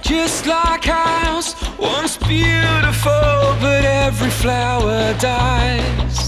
Just like house, once beautiful, but every flower dies.